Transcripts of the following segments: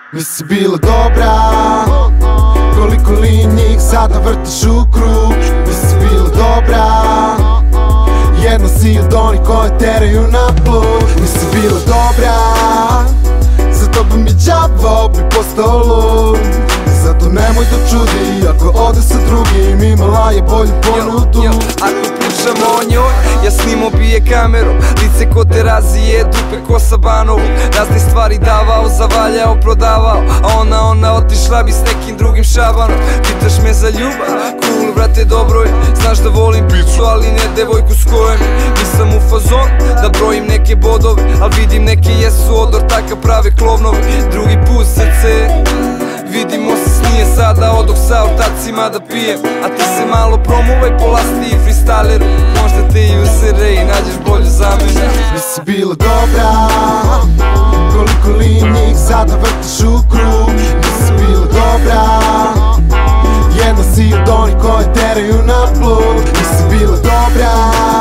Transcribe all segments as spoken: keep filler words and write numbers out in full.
Nisi bila dobra, koliko li njih sada vrtiš u krug. Nisi bila dobra, jedna si od onih koje teraju na plug. Nisi bila dobra, za tobom je đavo bi postao lud. Zato nemoj da čudi ako ode sa drugim, imala je bolju ponudu. Ako pričamo o njoj, ja snimao bi je kamerom, lice ko terazije, dupe ko sa Banovu. Razne stvari davao, zavaljao, prodavao, a ona, ona otišla bi s nekim drugim šabanom. Pitaš me za ljubav, cool brate dobro je, znaš da volim picu, ali ne devojku s kojom nisam u fazon da brojim neke bodove, al vidim neke jesu odor, takav prave klovnove. Drugi put srce, vidimo se snije sada, odok sa ortacima da pijem, a ti se malo promuvaj po lasti i freestyleru, možda te i usere i nađeš bolju za mene. Nisi bila dobra, koliko li njih sada vrtiš u krug. Nisi bila dobra, jedna si od onih koje teraju na plug. Nisi bila dobra,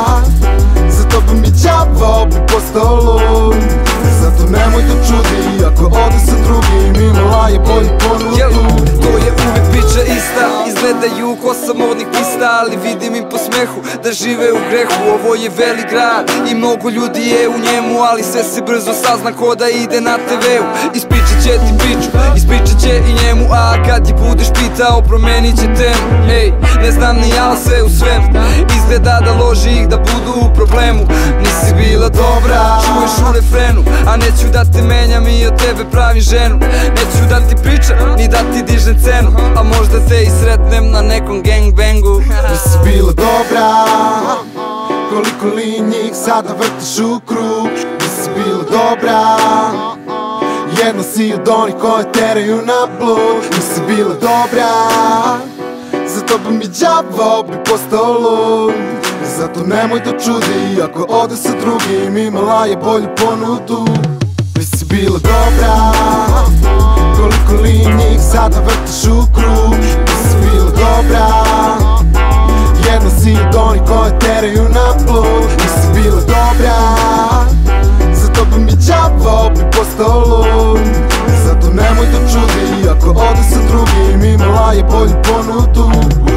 za tobom je đavo bi postao lud. Zato nemoj da čudi ako ode sa drugim, imala je bolju ponudu. To je uvek priča ista, izgledaju ko sa modnih pista, ali vidim im po smehu da žive u grehu. Ovo je velik grad i mnogo ljudi je u njemu, ali sve se brzo sazna ko da ide na te veu. Ispričat će ti priču, ispričat će i njemu, a kad je budeš pitao promenit će temu. Ej, ne znam ni ja sve u svemu, izgleda da loži ih da budu u problemu. Nisi bila dobra, čuješ u refrenu, a neću da te menjam i od tebe pravim ženu. Neću da ti pričam, ni da ti dižem cenu, a možda te i sretnem na nekom gangbangu. Nisi bila dobra, koliko li njih sada vrtiš u krug. Nisi bila dobra, jedna si od onih koje teraju na plug. Nisi bila dobra, za tobom je đavo bi postao lud. Zato nemoj da čudi ako ode sa drugim, imala je bolju ponudu. Nisi bila dobra, koliko li njih sada vrtiš u krug. Nisi bila dobra, jedna si od onih koje teraju na plug. Nisi bila dobra, za tobom je đavo bi postao lud. Zato nemoj da čudi ako ode sa drugim, imala je bolju ponudu.